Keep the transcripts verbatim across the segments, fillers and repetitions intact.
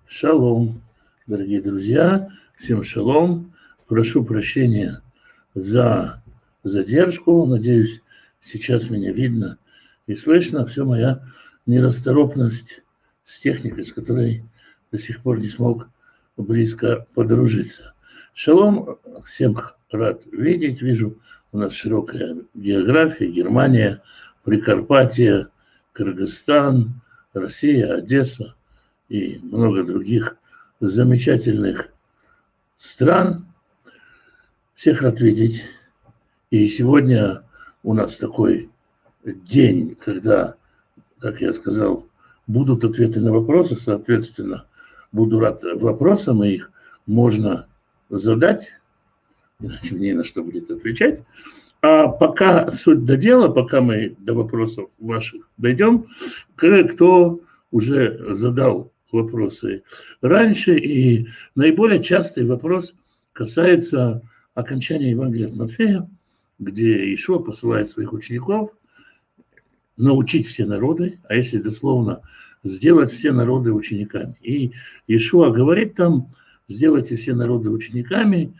Шалом, дорогие друзья, всем шалом. Прошу прощения за задержку. Надеюсь, сейчас меня видно и слышно. Все моя нерасторопность с техникой, с которой до сих пор не смог близко подружиться. Шалом, всем рад видеть. Вижу, у нас широкая география. Германия, Прикарпатье, Кыргызстан, Россия, Одесса и много других замечательных стран. Всех рад видеть. И сегодня у нас такой день, когда, как я сказал, будут ответы на вопросы, соответственно, буду рад вопросам, и их можно задать, иначе мне на что будет отвечать. А пока суть до дела, пока мы до вопросов ваших дойдем, кто уже задал вопросы раньше, и наиболее частый вопрос касается окончания Евангелия от Матфея, где Иешуа посылает своих учеников научить все народы, а если дословно, сделать все народы учениками. И Иешуа говорит там: сделайте все народы учениками,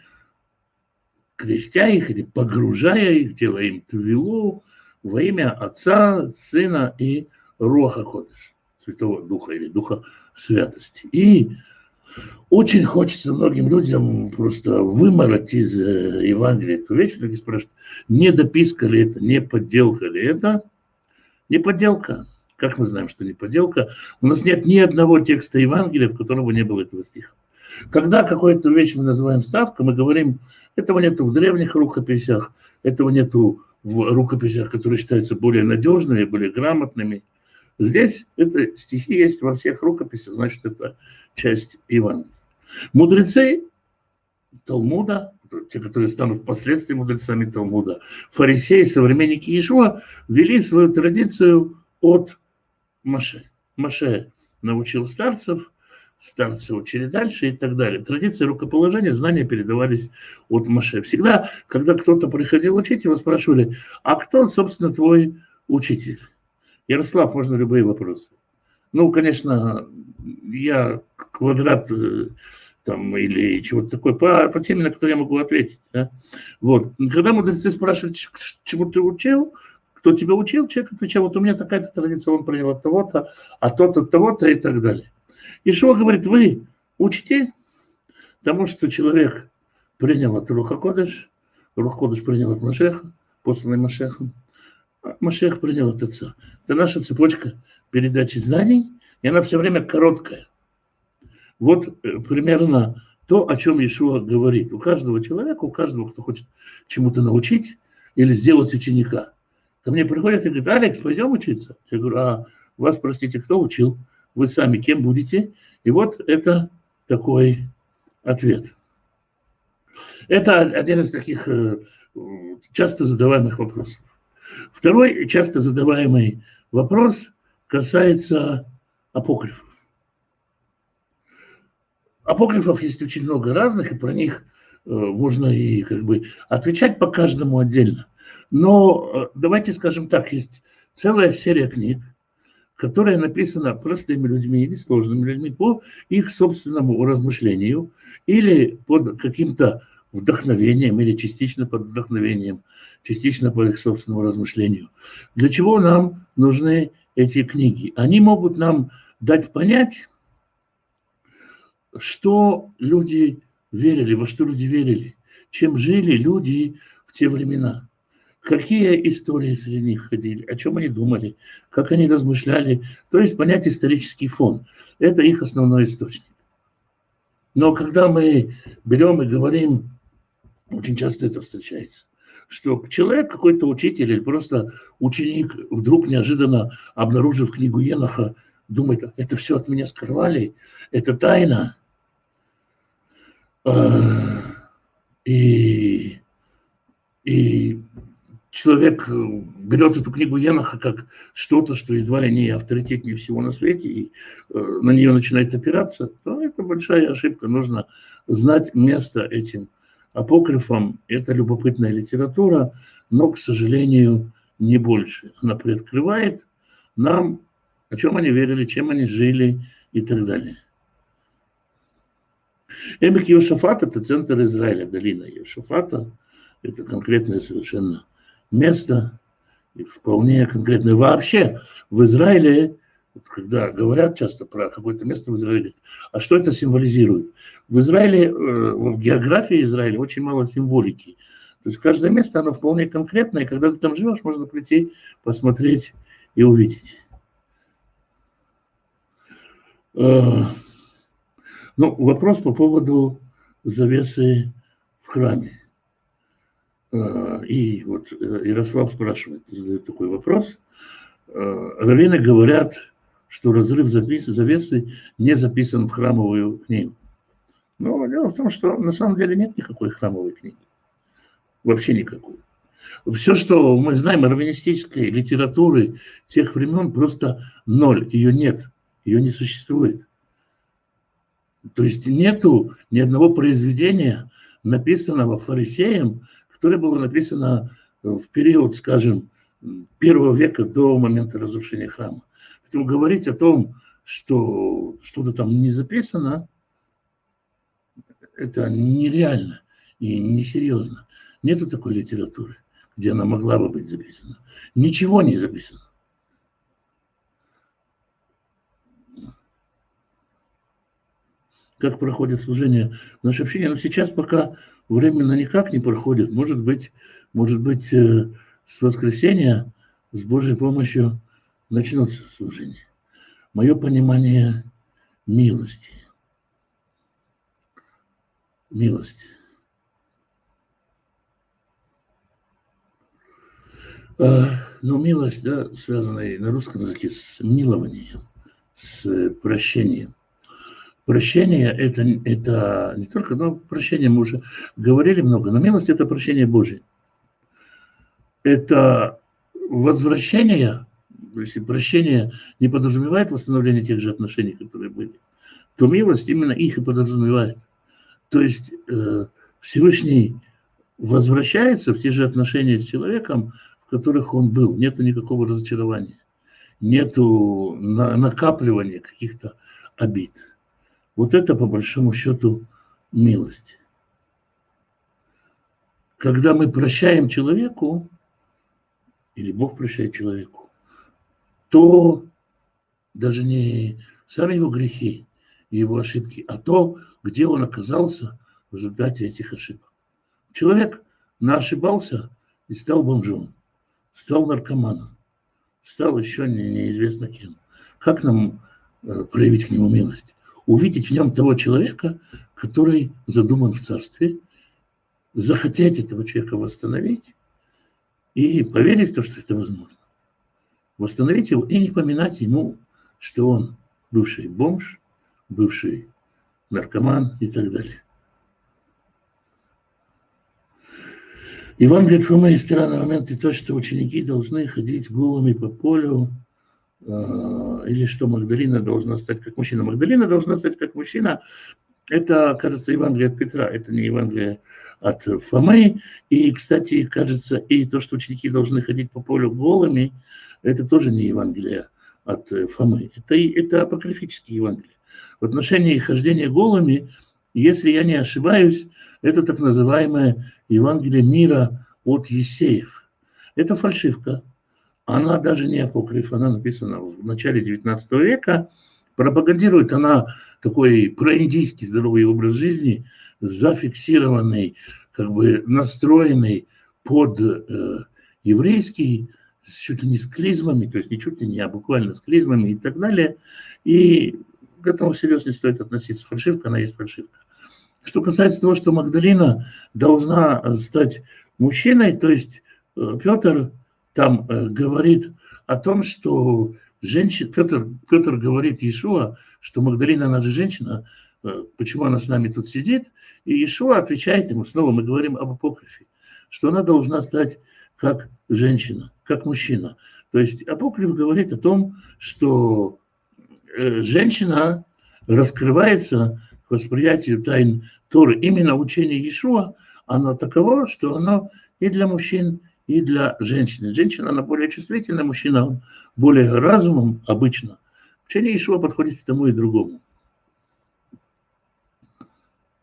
крестя их или погружая их, делая им тевилу во имя Отца, Сына и Руаха Кодеш, Святого Духа или Духа Святости. И очень хочется многим людям просто вымороть из Евангелия эту вещь. Многие спрашивают, не дописка ли это, не подделка ли это? Не подделка. Как мы знаем, что не подделка? У нас нет ни одного текста Евангелия, в котором бы не было этого стиха. Когда какую-то вещь мы называем вставкой, мы говорим, этого нету в древних рукописях, этого нету в рукописях, которые считаются более надежными, более грамотными. Здесь это стихи есть во всех рукописях, значит, это часть Евангелия. Мудрецы Талмуда, те, которые станут впоследствии мудрецами Талмуда, фарисеи, современники Иешуа, ввели свою традицию от Моше. Моше научил старцев, старцы учили дальше и так далее. Традиции рукоположения, знания передавались от Моше. Всегда, когда кто-то приходил учить, его спрашивали, а кто, собственно, твой учитель? Ярослав, можно любые вопросы. Ну, конечно, я квадрат там или чего-то такое, по, по теме, на которую я могу ответить. Да? Вот. Когда мудрецы спрашивают, чему ты учил, кто тебя учил, человек отвечал, вот у меня такая-то традиция, он принял от того-то, а тот от того-то и так далее. Иешуа говорит, вы учите тому, что человек принял от Руха Кодеш, Рух Кодеш принял от Машеха, посланный Машехом, а Машех принял от Отца. Это наша цепочка передачи знаний, и она все время короткая. Вот примерно то, о чем Иешуа говорит. У каждого человека, у каждого, кто хочет чему-то научить или сделать ученика. Ко мне приходят и говорят, Алекс, пойдем учиться? Я говорю, а вас, простите, кто учил? Вы сами кем будете? И вот это такой ответ. Это один из таких часто задаваемых вопросов. Второй часто задаваемый вопрос касается апокрифов. Апокрифов есть очень много разных, и про них можно и как бы отвечать по каждому отдельно. Но давайте скажем так, есть целая серия книг, которая написана простыми людьми или сложными людьми по их собственному размышлению или под каким-то вдохновением, или частично под вдохновением, частично по их собственному размышлению. Для чего нам нужны эти книги? Они могут нам дать понять, что люди верили, во что люди верили, чем жили люди в те времена. Какие истории среди них ходили, о чем они думали, как они размышляли. То есть понять исторический фон. Это их основной источник. Но когда мы берем и говорим, очень часто это встречается, что человек, какой-то учитель или просто ученик, вдруг неожиданно обнаружив книгу Еноха, думает, это все от меня скрывали, это тайна. И, и человек берет эту книгу Еноха как что-то, что едва ли не авторитетнее всего на свете, и на нее начинает опираться, то это большая ошибка. Нужно знать место этим апокрифам. Это любопытная литература, но, к сожалению, не больше. Она приоткрывает нам, о чем они верили, чем они жили и так далее. Эмек Йошафат – это центр Израиля, долина Йошафата. Это конкретное совершенно место, и вполне конкретное. Вообще в Израиле, когда говорят часто про какое-то место в Израиле, говорят, а что это символизирует? В Израиле, в географии Израиля очень мало символики. То есть каждое место, оно вполне конкретное, и когда ты там живешь, можно прийти, посмотреть и увидеть. Ну, вопрос по поводу завесы в храме. И вот Ярослав спрашивает, задает такой вопрос. Раввины говорят, что разрыв завесы не записан в храмовую книгу. Но дело в том, что на самом деле нет никакой храмовой книги. Вообще никакой. Все, что мы знаем о раввинистической литературе тех времен, просто ноль. Ее нет. Ее не существует. То есть нету ни одного произведения, написанного фарисеем, которое было написано в период, скажем, первого века до момента разрушения храма. Поэтому говорить о том, что что-то там не записано, это нереально и несерьезно. Нету такой литературы, где она могла бы быть записана. Ничего не записано. Как проходит служение в нашей общине? Но сейчас пока временно никак не проходит. Может быть, может быть, с воскресенья, с Божьей помощью начнется служение. Мое понимание милости. Милость. Но милость, да, связанная на русском языке с милованием, с прощением. Прощение это, это не только, ну, прощение мы уже говорили много, но милость это прощение Божие. Это возвращение, если прощение не подразумевает восстановление тех же отношений, которые были, то милость именно их и подразумевает. То есть э, Всевышний возвращается в те же отношения с человеком, в которых он был. Нету никакого разочарования, нету на, накапливания каких-то обид. Вот это, по большому счету, милость. Когда мы прощаем человеку, или Бог прощает человеку, то даже не сами его грехи и его ошибки, а то, где он оказался в результате этих ошибок. Человек наошибался и стал бомжом, стал наркоманом, стал еще неизвестно кем. Как нам проявить к нему милость? Увидеть в нем того человека, который задуман в царстве, захотеть этого человека восстановить и поверить в то, что это возможно. Восстановить его и не поминать ему, что он бывший бомж, бывший наркоман и так далее. Евангелие от Фомы есть странный момент и то, что ученики должны ходить голыми по полю, или что Магдалина должна стать как мужчина. Магдалина должна стать как мужчина. Это, кажется, Евангелие от Петра, это не Евангелие от Фомы. И, кстати, кажется, и то, что ученики должны ходить по полю голыми, это тоже не Евангелие от Фомы. Это, это апокрифические Евангелия. В отношении хождения голыми, если я не ошибаюсь, это так называемое Евангелие мира от Есеев. Это фальшивка. Она даже не апокриф, она написана в начале девятнадцатого века. Пропагандирует она такой проиндийский здоровый образ жизни, зафиксированный, как бы настроенный под э, еврейский, чуть ли не с клизмами, то есть не чуть ли не, а буквально с клизмами и так далее. И к этому всерьез не стоит относиться. Фальшивка, она есть фальшивка. Что касается того, что Магдалина должна стать мужчиной, то есть э, Петр там э, говорит о том, что женщина, Петр, Петр говорит Иешуа, что Магдалина, она же женщина, э, почему она с нами тут сидит, и Иешуа отвечает ему, снова мы говорим об апокрифе, что она должна стать как женщина, как мужчина. То есть апокриф говорит о том, что э, женщина раскрывается к восприятию тайн Торы. Именно учение Иешуа, оно таково, что оно и для мужчин, и для женщины. Женщина, она более чувствительна, мужчина, он более разумом обычно. Учение Иешуа подходит к тому и другому.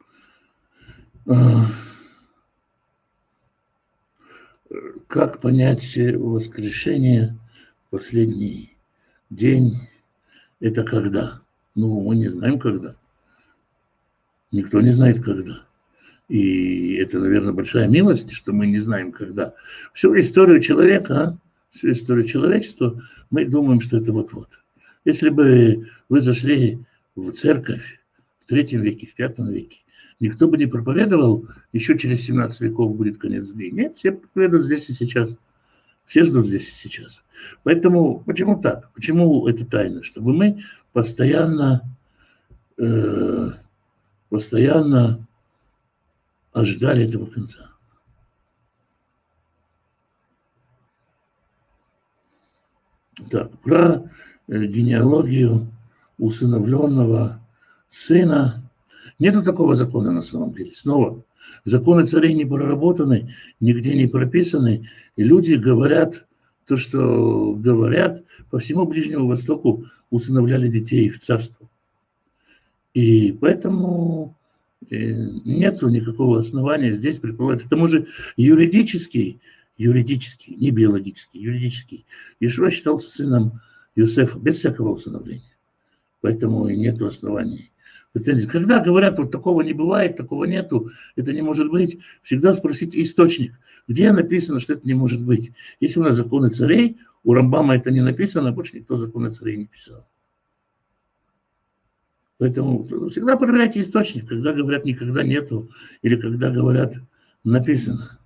Как понять воскрешение, последний день, это когда? Ну, мы не знаем, когда. Никто не знает, когда. И это, наверное, большая милость, что мы не знаем, когда. Всю историю человека, всю историю человечества мы думаем, что это вот-вот. Если бы вы зашли в церковь в третьем веке, в пятом веке, никто бы не проповедовал, еще через семнадцать веков будет конец дней. Нет, все проповедуют здесь и сейчас. Все ждут здесь и сейчас. Поэтому почему так? Почему это тайна? Чтобы мы постоянно, э, постоянно ожидали этого конца. Так, про генеалогию усыновленного сына. Нету такого закона на самом деле. Снова, законы царей не проработаны, нигде не прописаны. И люди говорят то, что говорят. По всему Ближнему Востоку усыновляли детей в царство. И поэтому нету никакого основания здесь предполагать. К тому же юридический, юридический, не биологический, юридический, Иешуа считался сыном Иосифа без всякого усыновления. Поэтому и нету оснований. Когда говорят, вот такого не бывает, такого нету, это не может быть, всегда спросите источник, где написано, что это не может быть. Если у нас законы царей, у Рамбама это не написано, больше никто законы царей не писал. Поэтому всегда проверяйте источник, когда говорят никогда нету, или когда говорят написано.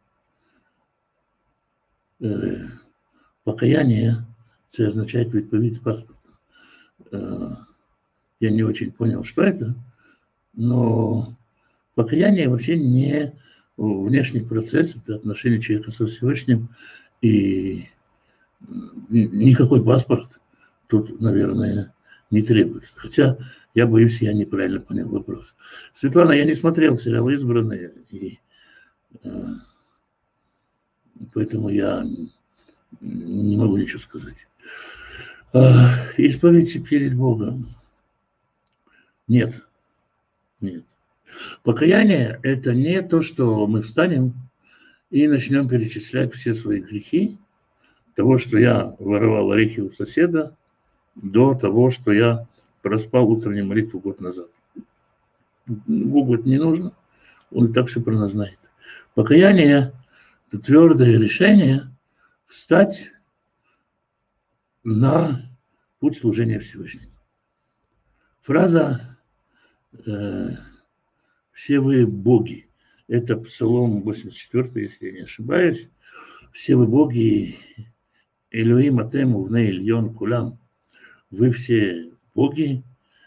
Э, покаяние, это означает відповідь с паспортом. Э, я не очень понял, что это, но покаяние вообще не внешний процесс, это отношение человека со Всевышним, и никакой паспорт тут, наверное, не требуется. Хотя я боюсь, я неправильно понял вопрос. Светлана, я не смотрел сериал «Избранные», и э, поэтому я не могу ничего сказать. Э, исповедь перед Богом. Нет. Нет. Покаяние – это не то, что мы встанем и начнем перечислять все свои грехи, того, что я воровал орехи у соседа, до того, что я проспал утреннюю молитву год назад. Богу это не нужно, он и так все про нас знает. Покаяние – это твердое решение встать на путь служения Всевышнему. Фраза э, «все вы боги» – это Псалом восемьдесят четвёртый, если я не ошибаюсь. «Все вы боги, Элоим атем увней ильон кулам». Вы все боги,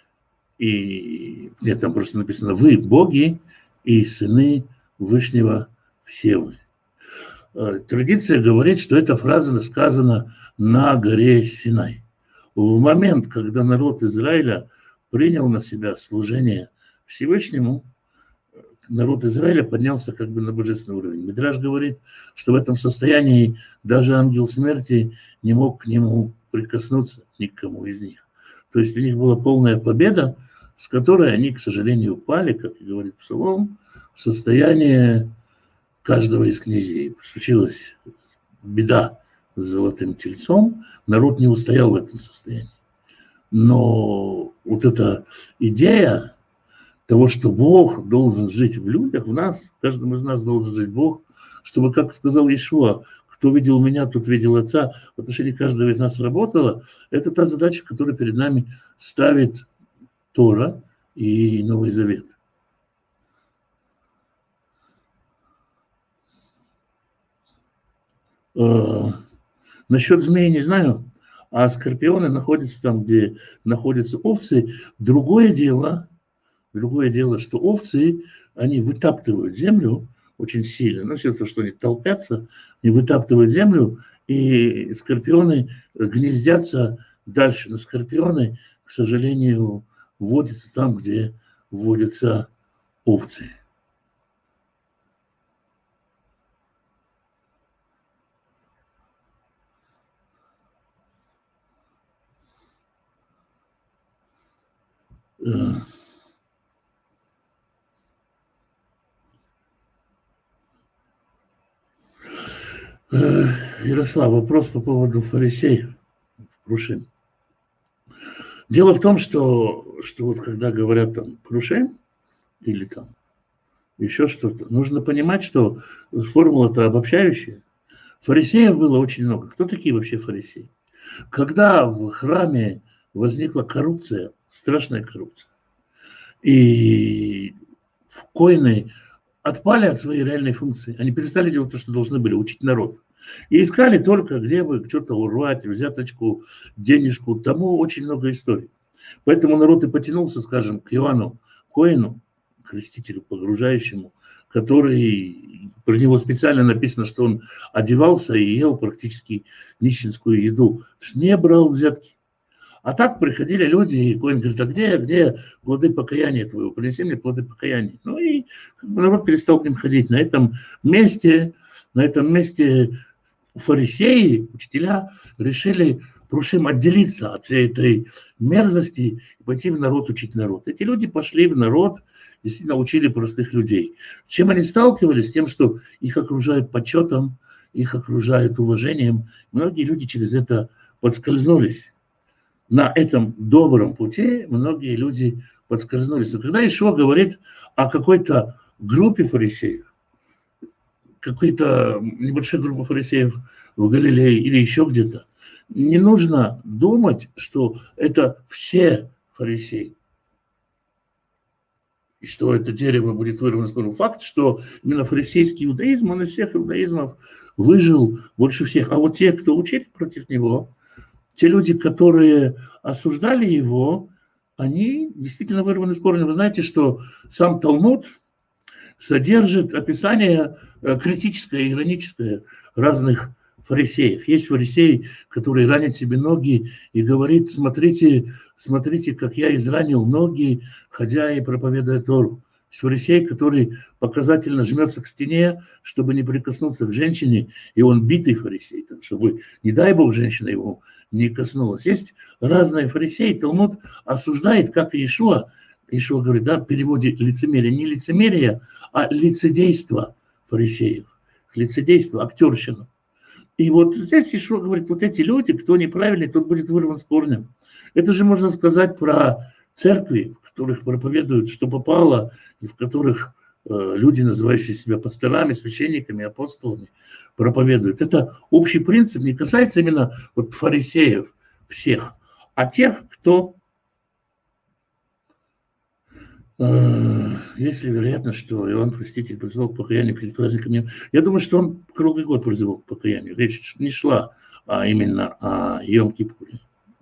и нет, там просто написано «вы боги и сыны Вышнего все вы». Традиция говорит, что эта фраза сказана на горе Синай. В момент, когда народ Израиля принял на себя служение Всевышнему, народ Израиля поднялся как бы на божественный уровень. Мидраш говорит, что в этом состоянии даже ангел смерти не мог к нему прикоснуться, никому из них. То есть у них была полная победа, с которой они, к сожалению, упали, как и говорит Псалом, в состояние каждого из князей. Случилась беда с золотым тельцом, народ не устоял в этом состоянии. Но вот эта идея того, что Бог должен жить в людях, в нас, в каждом из нас должен жить Бог, чтобы, как сказал Иешуа, кто видел меня, тот видел Отца, в отношении каждого из нас работала, это та задача, которую перед нами ставит Тора и Новый Завет. Насчет змеи не знаю, а скорпионы находятся там, где находятся овцы. Другое дело, другое дело, что овцы, они вытаптывают землю очень сильно. Ну, все то, что они толпятся, они вытаптывают землю, и скорпионы гнездятся дальше. Но скорпионы, к сожалению, водятся там, где водятся овцы. Ярослав, вопрос по поводу фарисеев. Прушим. Дело в том, что, что вот когда говорят там Прушим или там еще что-то, нужно понимать, что формула-то обобщающая. Фарисеев было очень много. Кто такие вообще фарисеи? Когда в храме возникла коррупция, страшная коррупция, и коины отпали от своей реальной функции, они перестали делать то, что должны были, учить народ. И искали только, где бы что-то урвать, взяточку, денежку. Тому очень много историй. Поэтому народ и потянулся, скажем, к Иоанну Коину, крестителю погружающему, который, про него специально написано, что он одевался и ел практически нищенскую еду, что не брал взятки. А так приходили люди, и Коин говорит, а где, где плоды покаяния твоего? Принеси мне плоды покаяния. Ну и как бы народ перестал к ним ходить. На этом месте, на этом месте фарисеи, учителя, решили Прушим отделиться от всей этой мерзости и пойти в народ учить народ. Эти люди пошли в народ, действительно учили простых людей. С чем они сталкивались? С тем, что их окружают почетом, их окружают уважением. Многие люди через это подскользнулись. На этом добром пути многие люди подскользнулись. Но когда Иешуа говорит о какой-то группе фарисеев, какой-то небольшой группе фарисеев в Галилее или еще где-то, не нужно думать, что это все фарисеи. И что это дерево будет вырвано с корнем. Факт, что именно фарисейский иудаизм, он из всех иудаизмов выжил больше всех. А вот те, кто учили против него, те люди, которые осуждали его, они действительно вырваны с корня. Вы знаете, что сам Талмуд содержит описание критическое, ироническое разных фарисеев. Есть фарисей, который ранит себе ноги и говорит, смотрите, смотрите, как я изранил ноги, ходя и проповедуя Тору. Есть фарисей, который показательно жмется к стене, чтобы не прикоснуться к женщине, и он битый фарисей, так, чтобы, не дай Бог, женщина его не коснулась. Есть разные фарисеи. Талмуд осуждает, как и Иешуа. Иешуа говорит, да, в переводе лицемерие. Не лицемерие, а лицедейство фарисеев. Лицедейство, актерщина. И вот здесь Иешуа говорит, вот эти люди, кто неправильный, тот будет вырван с корнем. Это же можно сказать про церкви, в которых проповедуют, что попало, и в которых э, люди, называющие себя пасторами, священниками, апостолами, проповедуют. Это общий принцип, не касается именно вот фарисеев всех, а тех, кто... Есть ли вероятность, что Иоанн Креститель призывал к покаянию перед праздниками? Я думаю, что он круглый год призывал к покаянию. Речь не шла а именно о Йом-Кипуре.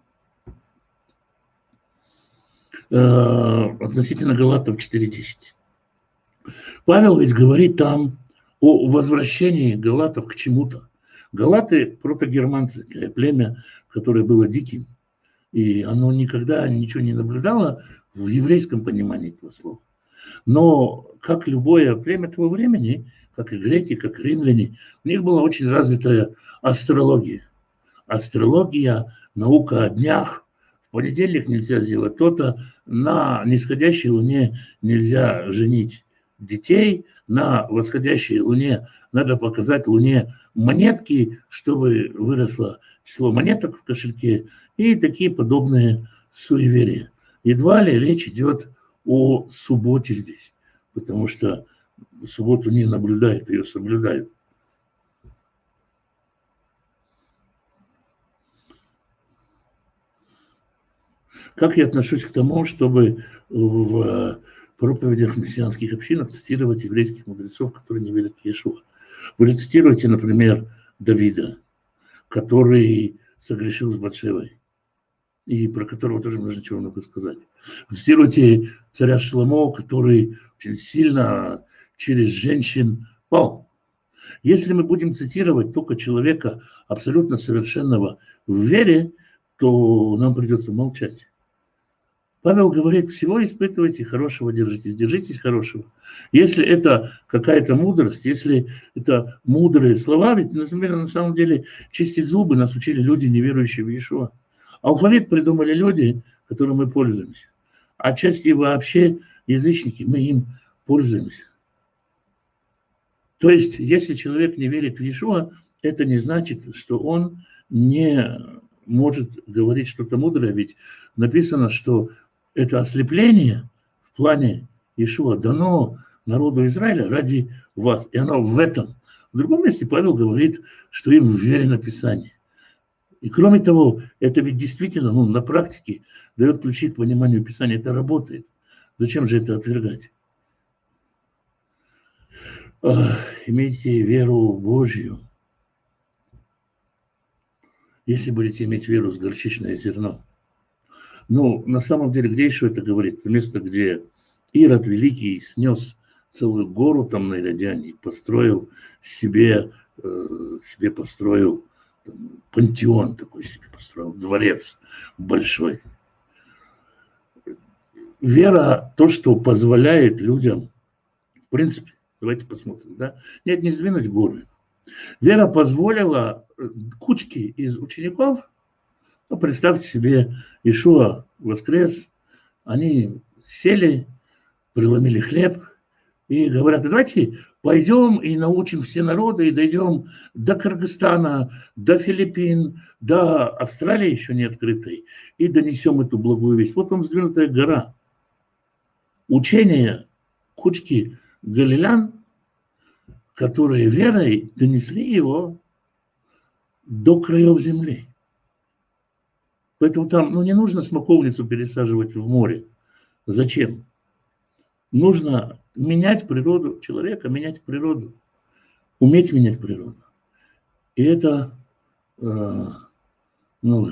Относительно Галатов четыре десять. Павел ведь говорит там о возвращении галатов к чему-то. Галаты – протогерманцы, племя, которое было диким. И оно никогда ничего не наблюдало в еврейском понимании этого слова. Но как любое племя того времени, как и греки, как и римляне, у них была очень развитая астрология. Астрология, наука о днях. В понедельник нельзя сделать то-то, на нисходящей луне нельзя женить детей, на восходящей луне надо показать луне монетки, чтобы выросло число монеток в кошельке, и такие подобные суеверия. Едва ли речь идет о субботе здесь, потому что субботу не наблюдают, ее соблюдают. Как я отношусь к тому, чтобы в проповедях в мессианских общинах цитировать еврейских мудрецов, которые не верят в Иешуа? Вы же цитируете, например, Давида, который согрешил с Батшевой, и про которого тоже нужно чего много сказать. Вы цитируете царя Шломо, который очень сильно через женщин пал. Если мы будем цитировать только человека абсолютно совершенного в вере, то нам придется молчать. Павел говорит, всего испытывайте, хорошего держитесь, держитесь хорошего. Если это какая-то мудрость, если это мудрые слова, ведь, например, на самом деле чистить зубы нас учили люди, не верующие в Иешуа. Алфавит придумали люди, которым мы пользуемся. А часть и вообще язычники, мы им пользуемся. То есть, если человек не верит в Иешуа, это не значит, что он не может говорить что-то мудрое, ведь написано, что это ослепление в плане Иешуа дано народу Израиля ради вас, и оно в этом. В другом месте Павел говорит, что им вверено Писание. И кроме того, это ведь действительно, ну, на практике дает ключи к пониманию Писания, это работает. Зачем же это отвергать? Ах, имейте веру Божью. Если будете иметь веру с горчичное зерно. Ну, на самом деле, где еще это говорит? Место, где Ирод Великий снес целую гору там на Иродиане, построил себе, э, себе построил там, пантеон такой себе построил, дворец большой. Вера, то, что позволяет людям, в принципе, давайте посмотрим, да? Нет, не сдвинуть горы. Вера позволила кучке из учеников, ну, представьте себе, Иешуа воскрес, они сели, преломили хлеб и говорят, давайте пойдем и научим все народы, и дойдем до Кыргызстана, до Филиппин, до Австралии еще не открытой, и донесем эту благую весть. Вот вам сдвинутая гора. Учение кучки галилян, которые верой донесли его до краев земли. Поэтому там, ну, не нужно смоковницу пересаживать в море. Зачем? Нужно менять природу человека, менять природу, уметь менять природу. И это, э, ну,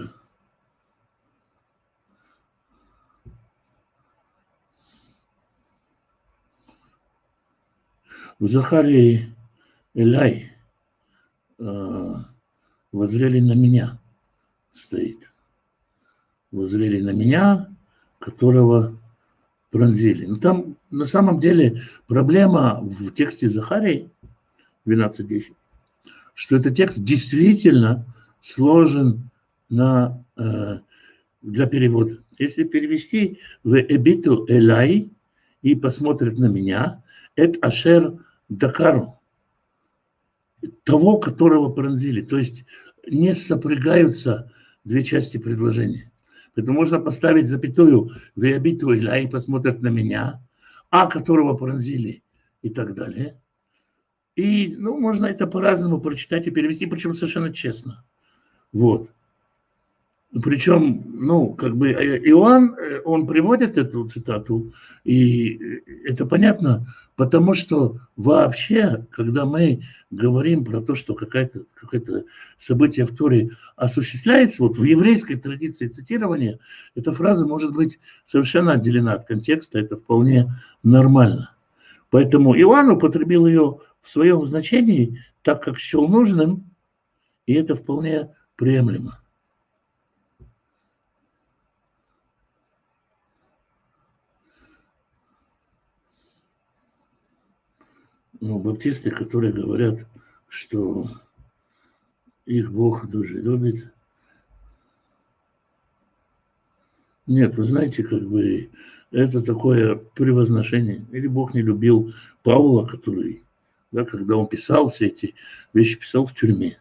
в Захарии Элай э, воззрели на меня, стоит. Воззрели на меня, которого пронзили. Но там на самом деле проблема в тексте Захарии двенадцать десять, что этот текст действительно сложен на, э, для перевода. Если перевести в «эбиту элай» и посмотрят на меня, это «ашер дакару», того, которого пронзили. То есть не сопрягаются две части предложения. Поэтому можно поставить запятую в «эбиту элай» и посмотрят на меня, а которого пронзили и так далее. И, ну, можно это по-разному прочитать и перевести, причем совершенно честно. Вот. Причем, ну, как бы Иоанн, он приводит эту цитату, и это понятно, потому что вообще, когда мы говорим про то, что какое-то какое-то событие в Торе осуществляется, вот в еврейской традиции цитирования, эта фраза может быть совершенно отделена от контекста, это вполне нормально. Поэтому Иоанн употребил ее в своем значении так, как счел нужным, и это вполне приемлемо. Ну, баптисты, которые говорят, что их Бог дуже любит. Нет, вы знаете, как бы это такое превозношение. Или Бог не любил Павла, который, да, когда он писал все эти вещи, писал в тюрьме.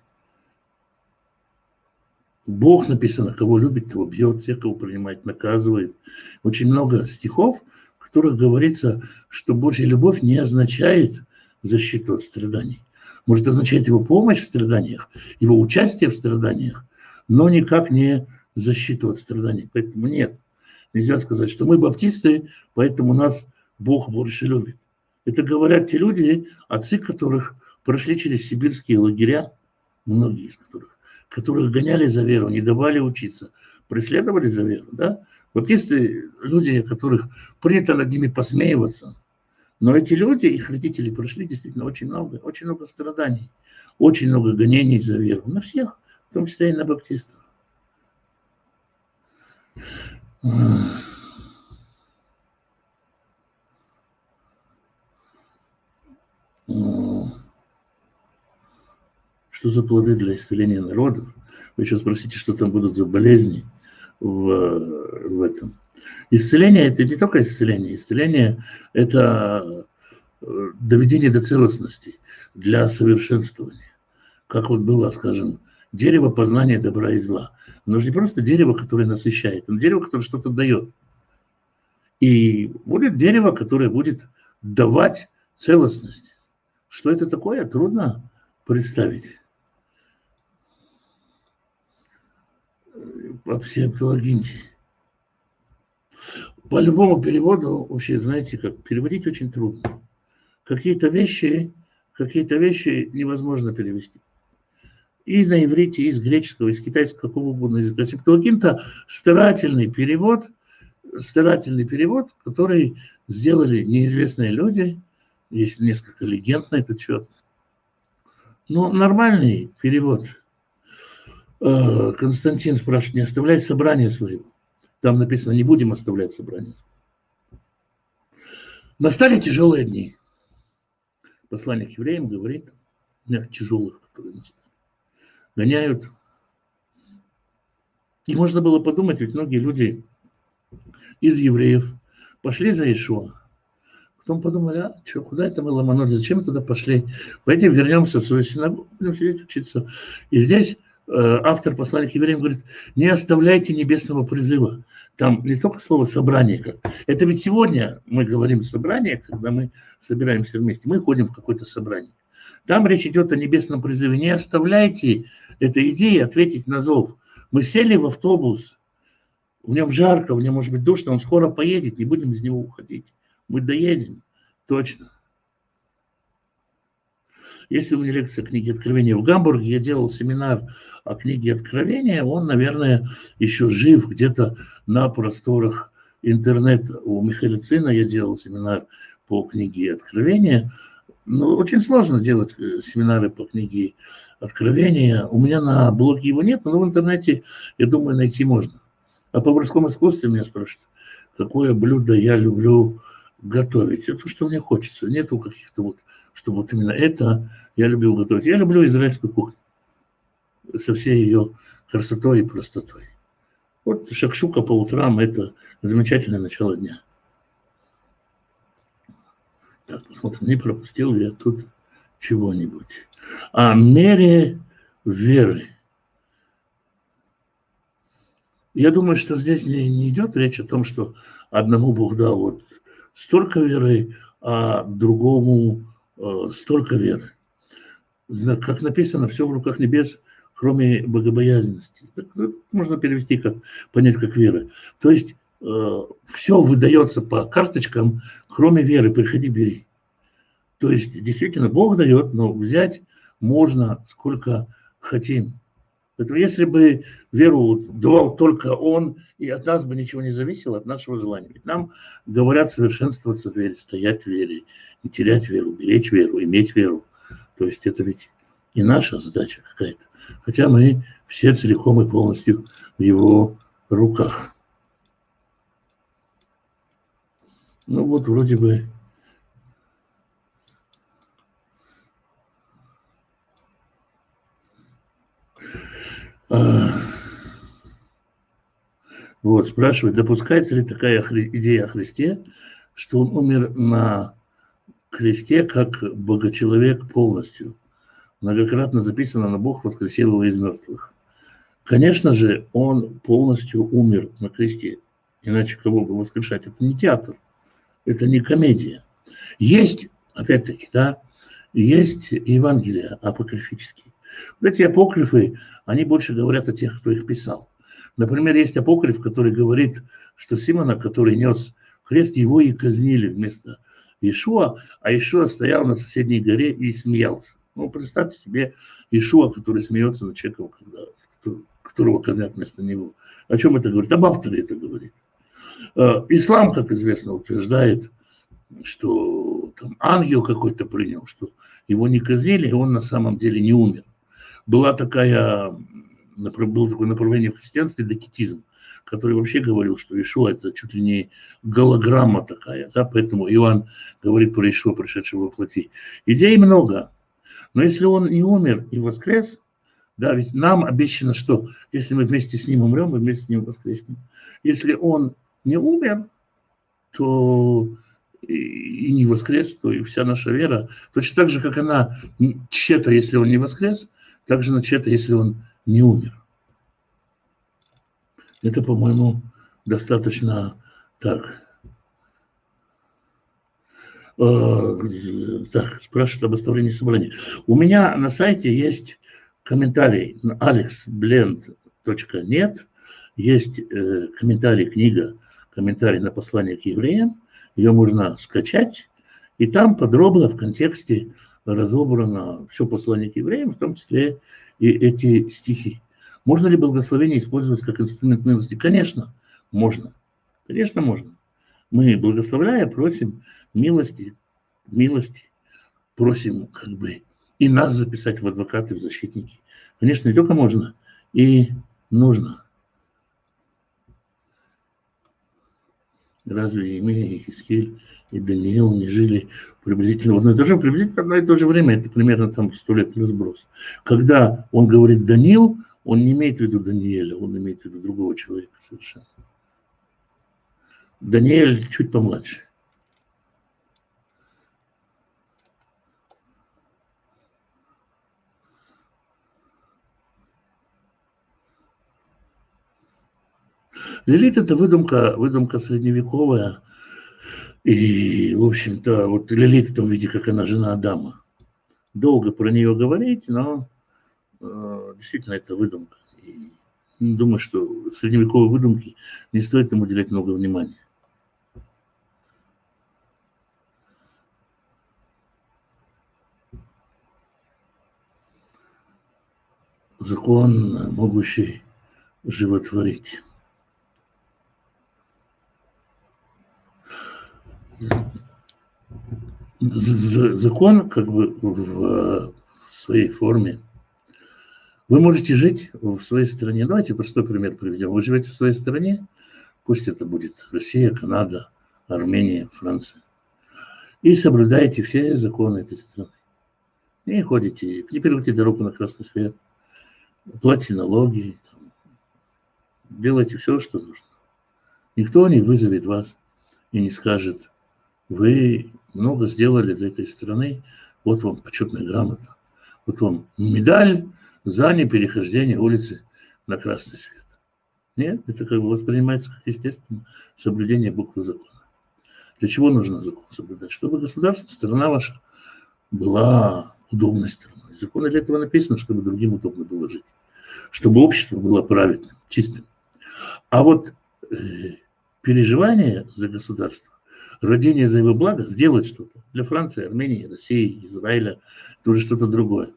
Бог, написано, кого любит, того бьет, всех, кого принимает, наказывает. Очень много стихов, в которых говорится, что Божья любовь не означает защиту от страданий. Может означать его помощь в страданиях, его участие в страданиях, но никак не защиту от страданий. Поэтому нет, нельзя сказать, что мы баптисты, поэтому нас Бог больше любит. Это говорят те люди, отцы которых прошли через сибирские лагеря, многие из которых, которых гоняли за веру, не давали учиться, преследовали за веру. Да? Баптисты – люди, о которых принято над ними посмеиваться. Но эти люди, их родители прошли действительно очень много, очень много страданий, очень много гонений за веру. На всех, в том числе и на баптистов. Что за плоды для исцеления народов? Вы еще спросите, что там будут за болезни в, в этом. Исцеление – это не только исцеление. Исцеление – это доведение до целостности, для совершенствования. как вот было, скажем, дерево познания добра и зла. Оно же не просто дерево, которое насыщает, но дерево, которое что-то дает. И будет дерево, которое будет давать целостность. Что это такое, трудно представить. По псевдологинте. По любому переводу, вообще, знаете, как переводить очень трудно. Какие-то вещи, какие-то вещи невозможно перевести. И на иврите, и из греческого, и из китайского, какого угодно языка. Септуагинта старательный перевод, старательный перевод, который сделали неизвестные люди. Есть несколько легенд на этот счет. Но нормальный перевод. Константин спрашивает, не оставляй собрание своего. Там написано, не будем оставлять собрание. Настали тяжелые дни. Посланник евреям говорит, днях тяжелых, которые настали. Гоняют. И можно было подумать, ведь многие люди из евреев пошли за Иешуа. Потом подумали, а что, куда это мы ломанули, зачем туда пошли? Пойдем вернемся в свою синагогу, будем сидеть учиться. И здесь э, автор послания к евреям говорит, не оставляйте небесного призыва. Там не только слово «собрание». Как. Это ведь сегодня мы говорим «собрание», когда мы собираемся вместе. Мы ходим в какое-то собрание. Там речь идет о небесном призыве. Не оставляйте этой идеи ответить на зов. Мы сели в автобус, в нем жарко, в нем может быть душно, он скоро поедет, не будем из него уходить. Мы доедем, точно. Если у меня лекция книги Откровения в Гамбурге, я делал семинар о книге Откровения, он, наверное, еще жив где-то на просторах интернета. У Михаила Цина я делал семинар по книге Откровения. Но очень сложно делать семинары по книге Откровения. У меня на блоге его нет, но в интернете, я думаю, найти можно. А по морскому искусству меня спрашивают, какое блюдо я люблю готовить. Это то, что мне хочется. Нету каких-то вот, чтобы вот именно это я любил готовить. Я люблю израильскую кухню со всей ее красотой и простотой. Вот шакшука по утрам – это замечательное начало дня. Так, посмотрим, не пропустил ли я тут чего-нибудь. О мере веры. Я думаю, что здесь не, не идет речь о том, что одному Бог дал вот столько веры, а другому э, столько веры. Как написано, все в руках небес, кроме богобоязненности. Можно перевести, как понять, как вера. То есть э, все выдается по карточкам, кроме веры. Приходи, бери. То есть действительно Бог дает, но взять можно сколько хотим. Поэтому если бы веру давал только Он, и от нас бы ничего не зависело, от нашего желания. Ведь нам говорят совершенствоваться в вере, стоять в вере, не терять веру, беречь веру, иметь веру. То есть это ведь и наша задача какая-то. Хотя мы все целиком и полностью в Его руках. Ну вот вроде бы... Вот, спрашивает, допускается ли такая идея о Христе, что он умер на кресте как богочеловек полностью? Многократно записано, но Бог воскресил его из мертвых. Конечно же, он полностью умер на кресте. Иначе кого бы воскрешать? Это не театр, это не комедия. Есть, опять-таки, да, есть Евангелия апокрифические. Вот эти апокрифы, они больше говорят о тех, кто их писал. Например, есть апокриф, который говорит, что Симона, который нес крест, его и казнили вместо Иешуа, а Иешуа стоял на соседней горе и смеялся. Ну, представьте себе Иешуа, который смеется над человеком, когда, которого казнят вместо него. О чем это говорит? Об авторе это говорит. Ислам, как известно, утверждает, что там ангел какой-то принял, что его не казнили, и он на самом деле не умер. Была такая, было такое направление в христианстве, докетизм, который вообще говорил, что Иешуа это чуть ли не голограмма такая, да, поэтому Иоанн говорит про Иешуа, пришедшего во плоти. Идей много, но если он не умер и воскрес, да, ведь нам обещано, что если мы вместе с ним умрем, мы вместе с ним воскреснем. Если он не умер, то и не воскрес, то и вся наша вера, точно так же, как она тщетна, если он не воскрес, также начато, если он не умер. Это, по-моему, достаточно так. Так, спрашивают об оставлении собрания. У меня на сайте есть комментарий на алекс бленд точка нет, есть э, комментарий, книга, комментарий на послание к евреям. Ее можно скачать, и там подробно в контексте разобрано все послание к евреям, в том числе и эти стихи. Можно ли благословение использовать как инструмент милости? Конечно, можно. Конечно, можно. Мы, благословляя, просим милости, милости, просим как бы и нас записать в адвокаты, в защитники. Конечно, не только можно, и нужно. Разве Иеремия, Ихискель и Даниил не жили приблизительно в одно и то же, приблизительно в одно и то же время? Это примерно там сто лет разброс. Когда он говорит Даниил, он не имеет в виду Даниэля, он имеет в виду другого человека совершенно. Даниэль чуть помладше. Лилит – это выдумка, выдумка средневековая. И, в общем-то, вот Лилит в том виде, как она жена Адама. Долго про нее говорить, но э, действительно это выдумка. И думаю, что средневековые выдумки не стоит им уделять много внимания. Закон, могущий животворить. Закон, как бы в своей форме. Вы можете жить в своей стране. Давайте простой пример приведем. Вы живете в своей стране, пусть это будет Россия, Канада, Армения, Франция, и соблюдаете все законы этой страны. И ходите, не переводите дорогу на красный свет, платите налоги, там, делайте все, что нужно. Никто не вызовет вас и не скажет: вы много сделали для этой страны, вот вам почетная грамота, вот вам медаль за неперехождение улицы на красный свет. Нет, это как бы воспринимается как естественно соблюдение буквы закона. Для чего нужно закон соблюдать? Чтобы государство, страна ваша была удобной страной. Законы для этого написано, чтобы другим удобно было жить, чтобы общество было праведным, чистым. А вот э, переживание за государство, родение за его благо, сделать что-то для Франции, Армении, России, Израиля, это уже что-то другое.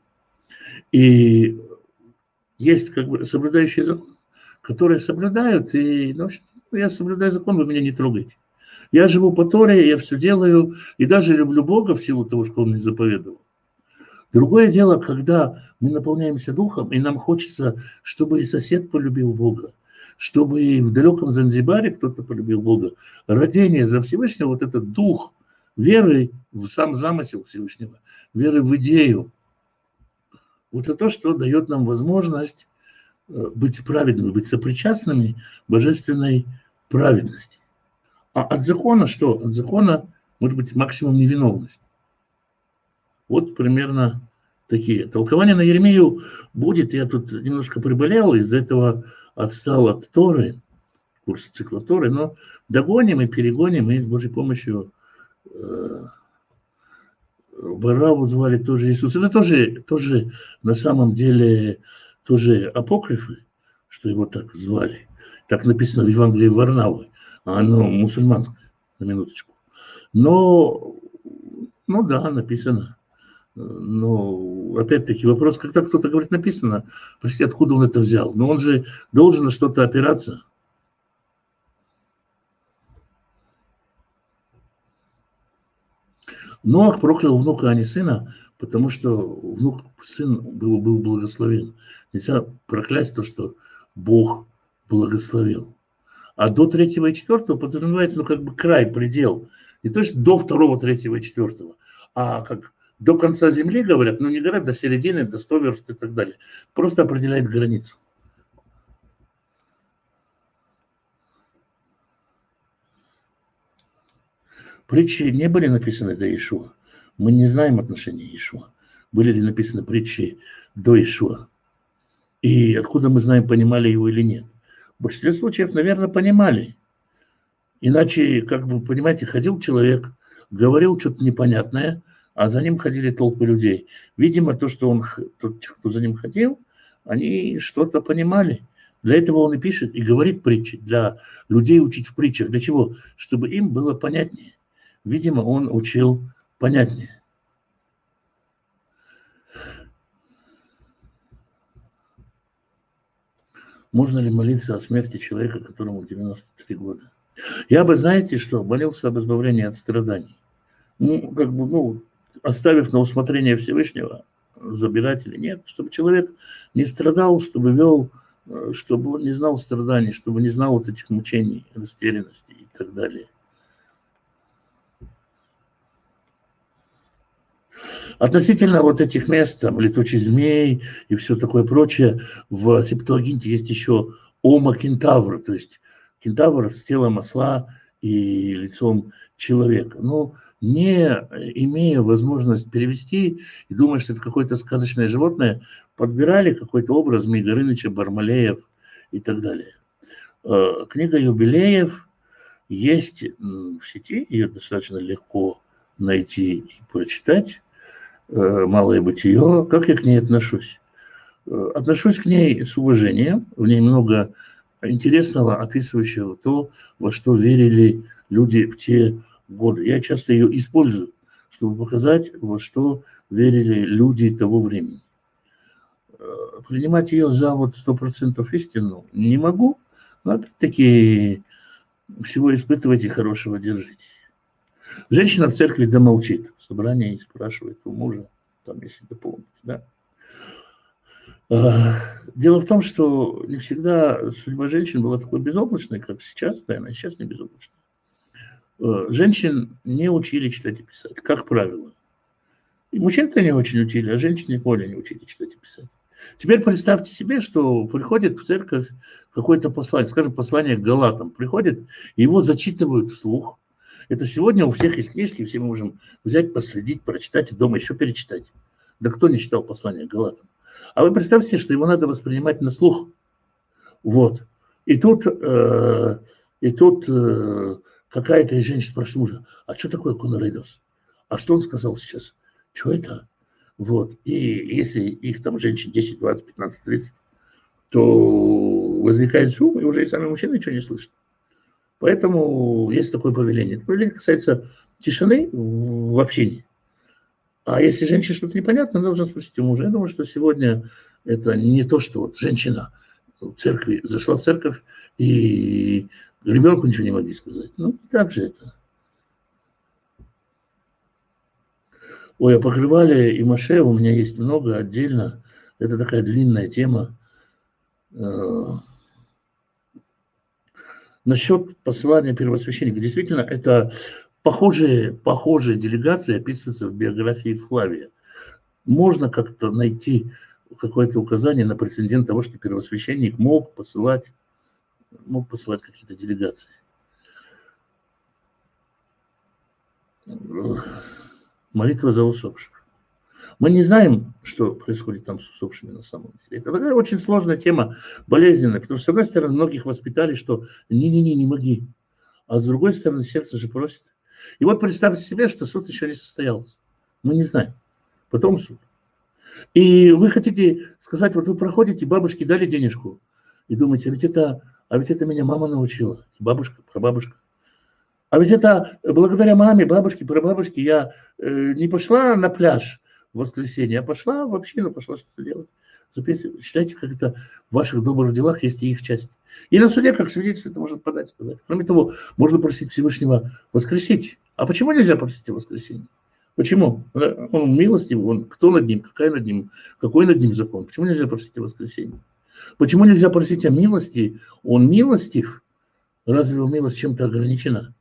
И есть как бы соблюдающие закон, которые соблюдают, и ну, я соблюдаю закон, вы меня не трогаете. Я живу по Торе, я все делаю, и даже люблю Бога в силу того, что Он мне заповедовал. Другое дело, когда мы наполняемся духом, и нам хочется, чтобы и сосед полюбил Бога, чтобы и в далеком Занзибаре кто-то полюбил Бога. Родение за Всевышнего, вот этот дух веры в сам замысел Всевышнего, веры в идею, вот это то, что дает нам возможность быть праведными, быть сопричастными божественной праведности. А от закона что? От закона может быть максимум невиновность. Вот примерно такие. Толкование на Еремею будет. Я тут немножко приболел, из-за этого отстал от Торы, курса цикла Торы, но догоним и перегоним, и с Божьей помощью э, Бараву звали тоже Иисус. Это тоже, тоже на самом деле тоже апокрифы, что его так звали. Так написано в Евангелии Варнавы, а оно мусульманское, на минуточку. Но, ну да, написано. Но, опять-таки, вопрос, когда кто-то говорит написано, простите, откуда он это взял? Но он же должен на что-то опираться. Ноах проклял внука, а не сына, потому что внук, сын был, был благословен. Нельзя проклясть то, что Бог благословил. А до третьего и четвертого подразумевается, ну, как бы край, предел. Не то, что до второго, третьего и четвертого, а как до конца земли, говорят, ну, не говорят до середины, до сто верст и так далее. Просто определяет границу. Притчи не были написаны до Иешуа. Мы не знаем отношения Иешуа. были ли написаны притчи до Иешуа. И откуда мы знаем, понимали его или нет. В большинстве случаев, наверное, понимали. Иначе, как бы, понимаете, ходил человек, говорил что-то непонятное, а за ним ходили толпы людей. Видимо, то, что он, тот, кто за ним ходил, они что-то понимали. Для этого он и пишет, и говорит притчи, для людей учить в притчах. Для чего? Чтобы им было понятнее. Видимо, он учил понятнее. Можно ли молиться о смерти человека, которому девяносто три года? Я бы, знаете что, молился об избавлении от страданий. Ну, как бы, ну, оставив на усмотрение Всевышнего, забирать или нет, чтобы человек не страдал, чтобы вел, чтобы он не знал страданий, чтобы не знал вот этих мучений, растерянности и так далее. Относительно вот этих мест, там, летучий змей и все такое прочее, в Септуагинте есть еще ома кентавра, то есть кентавр с телом осла и лицом человека. Но не имея возможность перевести и думая, что это какое-то сказочное животное, подбирали какой-то образ Змей Горыныча, Бармалеев и так далее. Книга юбилеев есть в сети, ее достаточно легко найти и прочитать. «Малое бытие». Как я к ней отношусь? Отношусь к ней с уважением. В ней много интересного, описывающего то, во что верили люди в те годы. Я часто ее использую, чтобы показать, во что верили люди того времени. Принимать ее за вот сто процентов истину не могу, но опять-таки всего испытывайте, хорошего держите. Женщина в церкви домолчит, в собрании спрашивает у мужа, там, если дополнить, да. Дело в том, что не всегда судьба женщин была такой безоблачной, как сейчас, да, она сейчас не безоблачная. Женщин не учили читать и писать, как правило. И мужчин-то не очень учили, а женщин никогда не учили читать и писать. Теперь представьте себе, что приходит в церковь какое-то послание, скажем, послание к Галатам, приходит, и его зачитывают вслух. Это сегодня у всех есть книжки, все мы можем взять, последить, прочитать и дома еще перечитать. Да кто не читал послание к Галатам? А вы представьте, что его надо воспринимать на слух. Вот. И тут, э, и тут э, какая-то женщина спрашивает мужа, а что такое конорейдос? А что он сказал сейчас? Что это? Вот. И если их там женщин десять, двадцать, пятнадцать, тридцать, то возникает шум, и уже и сами мужчины ничего не слышат. Поэтому есть такое повеление. Это повеление касается тишины в общении. А если женщине что-то непонятно, она должна спросить у мужа. Я думаю, что сегодня это не то, что вот женщина в церкви зашла в церковь и ребенку ничего не могли сказать. Ну, так же это. Ой, о покрывале и маше у меня есть много отдельно. Это такая длинная тема. Насчет посылания первосвященника. Действительно, это похожие, похожие делегации описываются в биографии Флавия. Можно как-то найти какое-то указание на прецедент того, что первосвященник мог посылать, мог посылать какие-то делегации. Молитва за усопших. Мы не знаем, что происходит там с усопшими на самом деле. Это такая очень сложная тема, болезненная, потому что, с одной стороны, многих воспитали, что не-не-не, не моги. А с другой стороны, сердце же просит. И вот представьте себе, что суд еще не состоялся. Мы не знаем. Потом суд. И вы хотите сказать, вот вы проходите, бабушке дали денежку, и думаете, а ведь это, а ведь это меня мама научила, бабушка, прабабушка. А ведь это благодаря маме, бабушке, прабабушке я э, не пошла на пляж в воскресенье, а пошла в общину, пошла что-то делать. Записывайте, считайте, как это в ваших добрых делах есть и их часть. И на суде, как свидетельство, это можно подать, сказать. Кроме того, можно просить Всевышнего воскресить. А почему нельзя просить о воскресенье? Почему? Он милостивый, он кто над ним, какая над ним, какой над ним закон? Почему нельзя просить о воскресенье? Почему нельзя просить о милости? Он милостив. Разве его милость чем-то ограничена?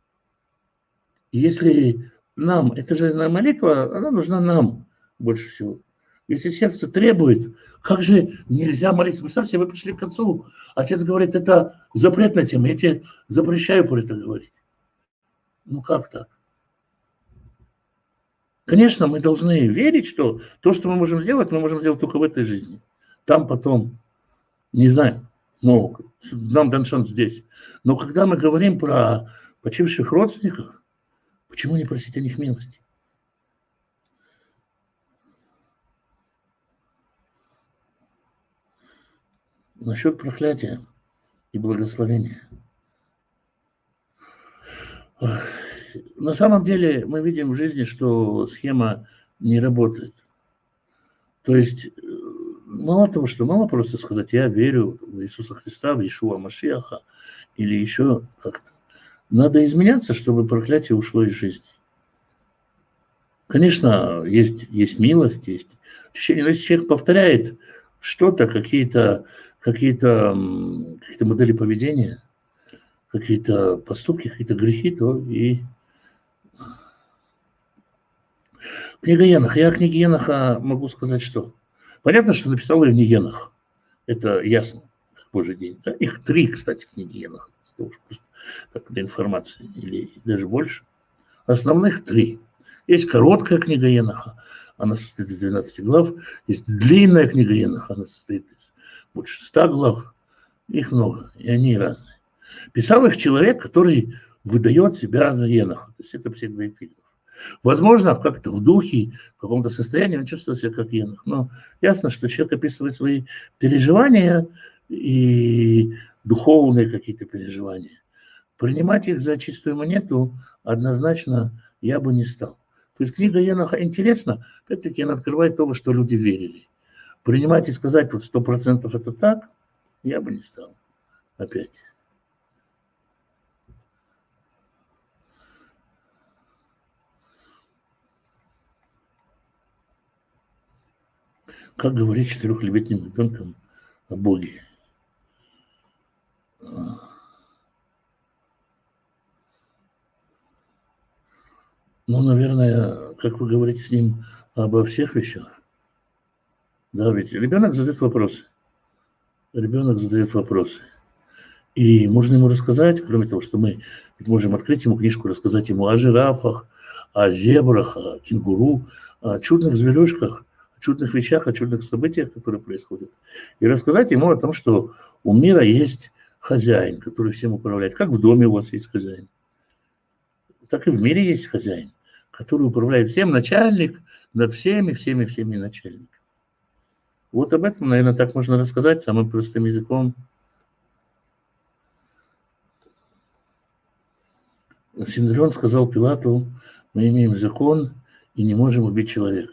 Если нам, это же молитва, она нужна нам больше всего. Если сердце требует, как же нельзя молиться? Представьте, вы пришли к отцу, отец говорит, это запретная тема, я тебе запрещаю про это говорить. Ну как так? Конечно, мы должны верить, что то, что мы можем сделать, мы можем сделать только в этой жизни. Там потом, не знаю, но нам дан шанс здесь. Но когда мы говорим про почивших родственников, почему не просить о них милости? Насчет проклятия и благословения. На самом деле мы видим в жизни, что схема не работает. То есть мало того, что мало просто сказать, я верю в Иисуса Христа, в Иешуа Машиаха, или еще как-то. Надо изменяться, чтобы проклятие ушло из жизни. Конечно, есть, есть милость, есть очищение, но если человек повторяет что-то, какие-то какие-то, какие-то модели поведения, какие-то поступки, какие-то грехи, то и... Книга Енох. Я о книге Еноха могу сказать, что... Понятно, что написал ее не Енох. Это ясно, как Божий день. Да? Их три, кстати, книги Еноха. Так, для информации, или даже больше. Основных три. Есть короткая книга Еноха, она состоит из двенадцати глав. Есть длинная книга Еноха, она состоит из больше ста глав. Их много, и они разные. Писал их человек, который выдает себя за Еноха. То есть это псевдоэпиграф. Возможно, как-то в духе, в каком-то состоянии он чувствует себя как Енох. Но ясно, что человек описывает свои переживания и духовные какие-то переживания. Принимать их за чистую монету однозначно я бы не стал. То есть книга Еноха интересна, опять-таки она открывает то, во что люди верили. Принимать и сказать вот сто процентов это так, я бы не стал. Опять. Как говорить четырехлетним ребенком о Боге? Ну, наверное, как вы говорите с ним обо всех вещах. Да, ведь ребенок задает вопросы. Ребенок задает вопросы. И можно ему рассказать, кроме того, что мы можем открыть ему книжку, рассказать ему о жирафах, о зебрах, о кенгуру, о чудных зверюшках, о чудных вещах, о чудных событиях, которые происходят. И рассказать ему о том, что у мира есть хозяин, который всем управляет. Как в доме у вас есть хозяин, так и в мире есть хозяин, который управляет всем, начальник над всеми, всеми, всеми начальник. Вот об этом, наверное, так можно рассказать самым простым языком. Синедрион сказал Пилату: мы имеем закон и не можем убить человека.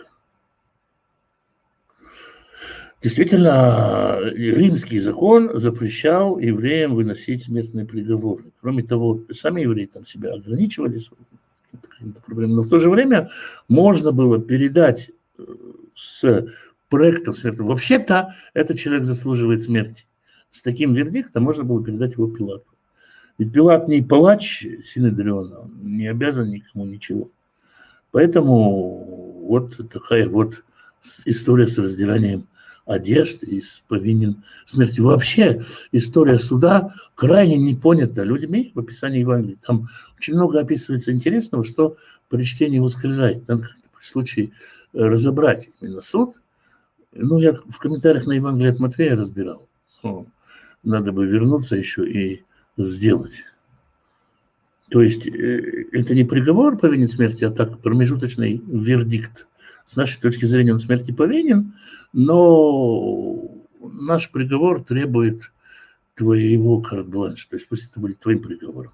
Действительно, римский закон запрещал евреям выносить смертные приговоры. Кроме того, сами евреи там себя ограничивали, но в то же время можно было передать с проектом смертного. Вообще-то этот человек заслуживает смерти. С таким вердиктом можно было передать его Пилату. Ведь Пилат не палач Синедриона, он не обязан никому ничего. Поэтому вот такая вот история с раздиранием одежд и с повинен смерти. Вообще история суда крайне не понята людьми в описании Евангелия. Там очень много описывается интересного, что при чтении ускользает. Надо как-то при случае разобрать именно суд. Ну, я в комментариях на Евангелие от Матфея разбирал. Ну, надо бы вернуться еще и сделать. То есть это не приговор повинен смерти, а так промежуточный вердикт. С нашей точки зрения он смерти повинен, но наш приговор требует твоего карт-бланша. То есть пусть это будет твоим приговором.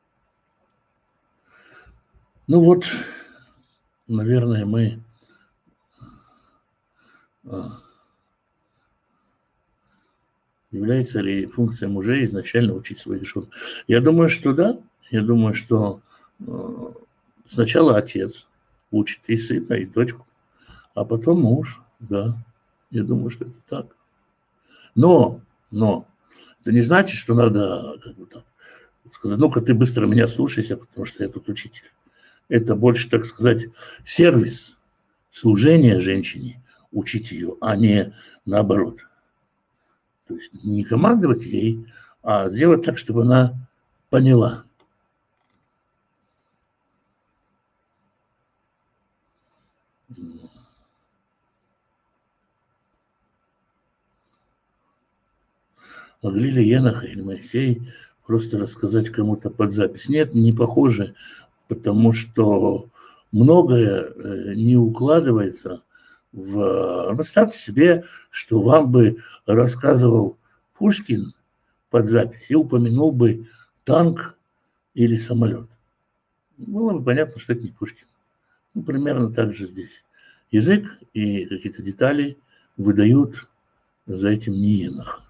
Ну вот, наверное, мы... Является ли функция мужей изначально учить своих жен? Я думаю, что да. Я думаю, что сначала отец учит и сына, и дочку, а потом муж, да. Я думаю, что это так. Но, но, это не значит, что надо как бы так сказать: ну-ка ты быстро меня слушайся, потому что я тут учитель. Это больше, так сказать, сервис, служение женщине, учить ее, а не наоборот. То есть не командовать ей, а сделать так, чтобы она поняла. Могли ли Енох или Моисей просто рассказать кому-то под запись? Нет, не похоже, потому что многое не укладывается в... Представьте себе, что вам бы рассказывал Пушкин под запись и упомянул бы танк или самолет. Было бы понятно, что это не Пушкин. Ну, примерно так же здесь. Язык и какие-то детали выдают за этим не Енох.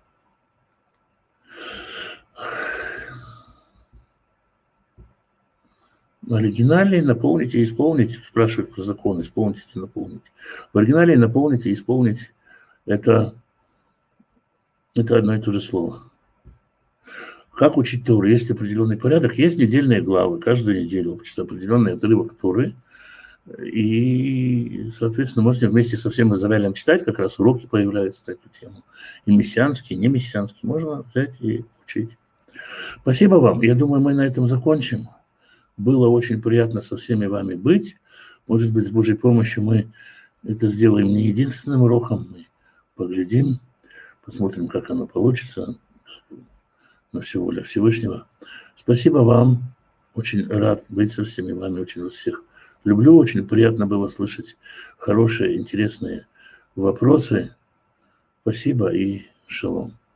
В оригинале наполните и исполните, спрашивают про закон, исполните и наполните. В оригинале наполните и исполнить это, это одно и то же слово. Как учить Тору? Есть определенный порядок, есть недельные главы, каждую неделю учится определенный отрывок Торы. И, соответственно, можете вместе со всем Израилем читать, как раз уроки появляются на эту тему. И мессианские, и не мессианские. Можно взять и учить. Спасибо вам. Я думаю, мы на этом закончим. Было очень приятно со всеми вами быть. Может быть, с Божьей помощью мы это сделаем не единственным уроком. Мы поглядим, посмотрим, как оно получится. На все воля Всевышнего. Спасибо вам. Очень рад быть со всеми вами. Очень вас всех люблю. Очень приятно было слышать хорошие, интересные вопросы. Спасибо и шалом.